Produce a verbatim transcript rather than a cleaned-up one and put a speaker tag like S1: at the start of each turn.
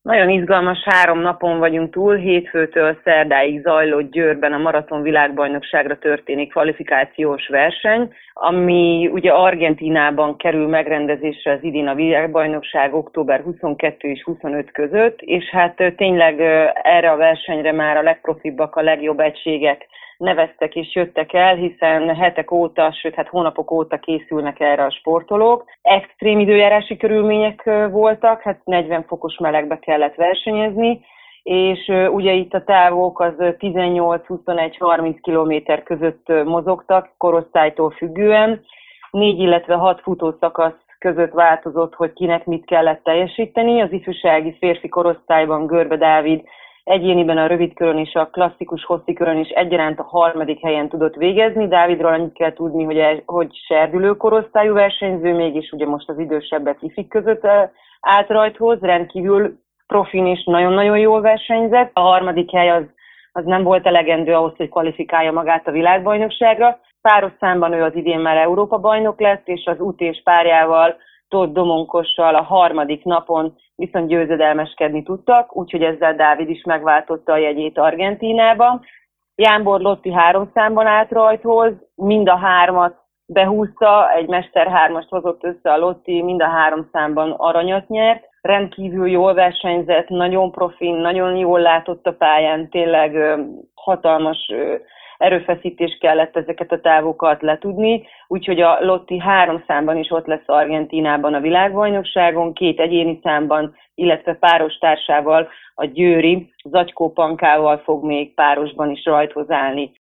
S1: Nagyon izgalmas három napon vagyunk túl, hétfőtől szerdáig zajlott Győrben a maraton világbajnokságra történik kvalifikációs verseny, ami ugye Argentínában kerül megrendezésre az idén a világbajnokság október huszonkettő és huszonöt között, és hát tényleg erre a versenyre már a legprofibbak, a legjobb egységek neveztek és jöttek el, hiszen hetek óta, sőt hát hónapok óta készülnek erre a sportolók. Extrém időjárási körülmények voltak, hát negyven fokos melegbe kellett versenyezni, és ugye itt a távok az tizennyolc, huszonegy, harminc kilométer között mozogtak, korosztálytól függően. Négy, illetve hat futószakasz között változott, hogy kinek mit kellett teljesíteni. Az ifjúsági férfi korosztályban Görbe Dávid egyéniben a rövidkörön és a klasszikus hosszikörön is egyaránt a harmadik helyen tudott végezni. Dávidról annyit kell tudni, hogy, el, hogy serdülő korosztályú versenyző, mégis ugye most az idősebbek ifik között állt rajthoz, rendkívül profin és nagyon-nagyon jól versenyzett. A harmadik hely az, az nem volt elegendő ahhoz, hogy kvalifikálja magát a világbajnokságra. Páros számban ő az idén már Európa-bajnok lett, és az utés párjával, Tóth Domonkossal a harmadik napon viszont győzedelmeskedni tudtak, úgyhogy ezzel Dávid is megváltotta a jegyét Argentínában. Jánbor Lotti három számban állt rajthoz, mind a hármat behúzta, egy mester hármast hozott össze a Lotti, mind a három számban aranyat nyert. Rendkívül jól versenyzett, nagyon profin, nagyon jól látott a pályán, tényleg ö, hatalmas ö, erőfeszítés kellett ezeket a távokat letudni, úgyhogy a Lotti három számban is ott lesz Argentínában a világbajnokságon, két egyéni számban, illetve páros társával, a győri Zagykó Pankával fog még párosban is rajthoz állni.